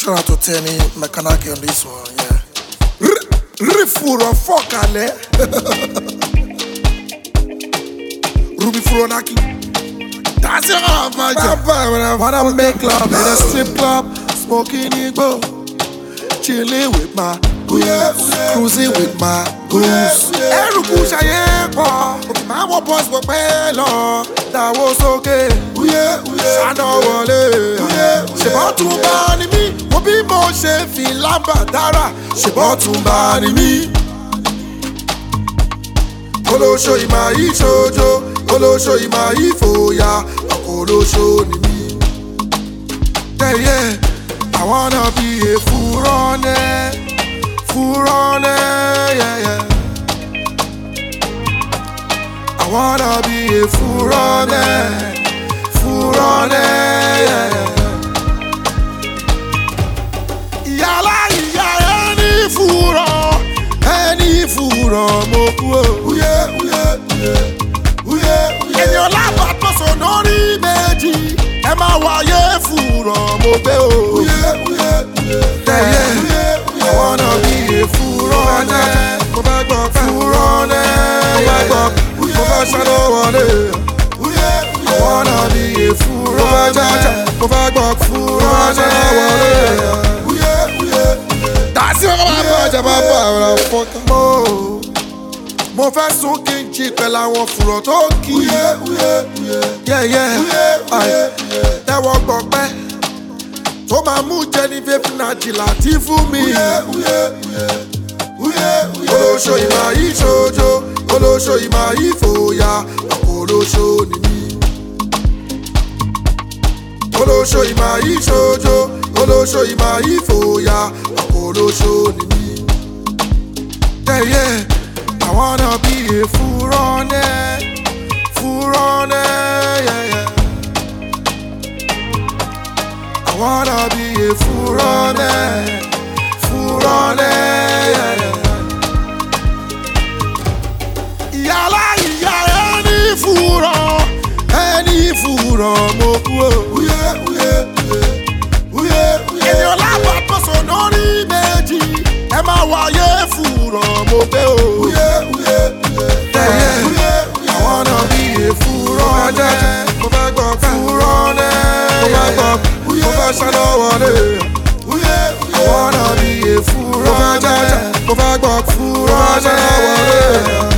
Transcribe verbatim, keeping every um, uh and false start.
Shout out to Tenny Mekanaki on this one, yeah. Rifuro Fokale. Ruby Furonaki. That's your man. Wanna make love in a strip club, smoking igbo, chilling with my goose, cruising with my goose. Eruku Shayepo, my boys were bello. That was okay. Shano Wale. She bought to ban me. Obi mo she feel lambadara. She bought to ban me. Kolo show ima ishojo. Kolo show ima ifoya. Kolo show ni me. Yeah, yeah. I wanna be a furone. Furone, yeah, yeah. I wanna be a furone, furone, yeah, yeah. Yala, yala, any furo, any furo, moku. Uye, uye, uye, uye, uye. In your life, I pass on only meji. Emma, why ye furo, mobe? Uye, uye, uye, yeah, yeah. I wanna be a furone, furone, yeah. I wanna be a fool, that's your mo. Mo fẹ́ sún kí n jí pẹ̀lú àwọn fùrọ̀ tó kí. Yeah, yeah. Tẹ́wọ́ gbọ̀pẹ́ tó máa mú Jennifer Finaji láti fún mi. Olóṣò ìmọ̀ ìṣojo, olóṣò ìmọ̀ ìfòyà, olóṣò ni mí. Olóṣò ìmọ̀ ìṣojo, olóṣò ìmọ̀ ìfòyà, olóṣò ni mí. Yeah, yeah, I wanna be a furone, furone, yeah, yeah. I wanna be a furone, furone, yeah, yeah. Yala, yala, any furo, any furo, moku. Uye, uye, uye, uye. In your life, I pass on only meji. Emma, why ye furo, mobe? Uye, uye, uye, yeah, yeah. I wanna be a furo, furo, furone, yeah. Professional one, I wanna be a furo, furo, furone.